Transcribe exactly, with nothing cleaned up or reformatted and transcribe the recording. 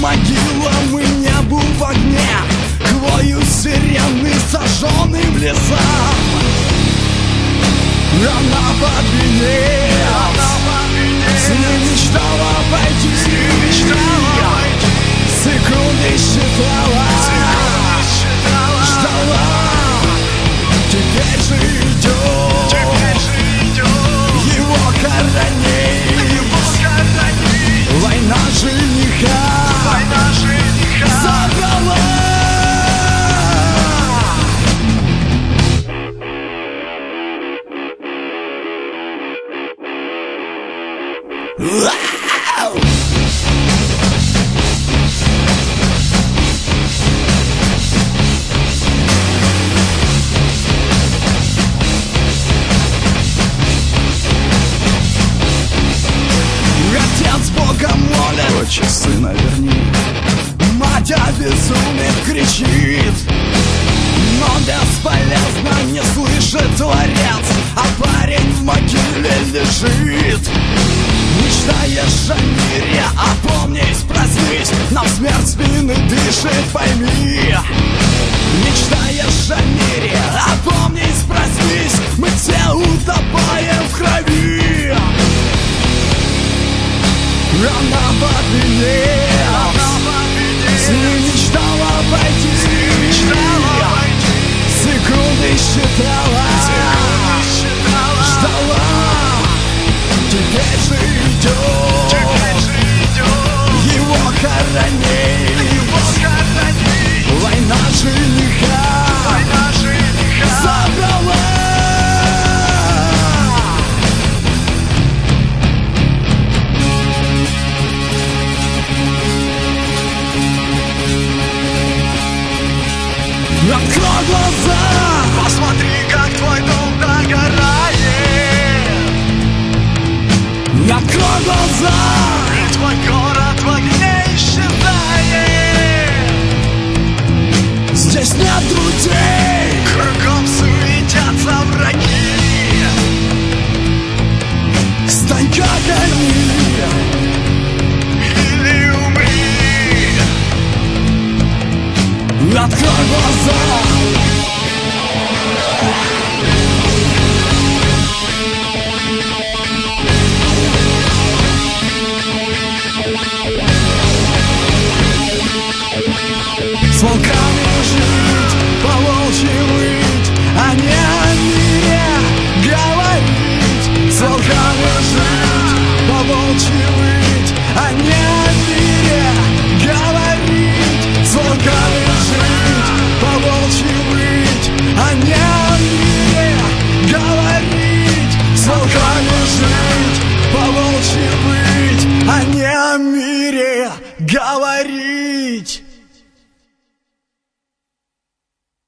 могилам и небу в огне, хвою сирены, сожженным лесам. Она победит, с ней мечтала пойти, секунды считала, ждала, теперь же идет его хоронить. Война жениха забрала. Отец Бога молит, дочь сына верни. мать обезумит, кричит, но бесполезно, не слышит творец, а парень в могиле лежит. Мечтаешь о мире, опомнись, проснись, нам смерть спины дышит, пойми. Мечтаешь о мире, опомнись, проснись, мы все утопаем в крови. Она победит, с ней мечтала пойти, секунды считала, ждала, теперь же идет его хоронить. Война жениха забрала. Открой глаза, посмотри, как твой дом догорает. Открой глаза, и твой город в огне исчезает. Здесь нет друзей, кругом суетятся враги. Стань как они или умри. Открой глаза. С волками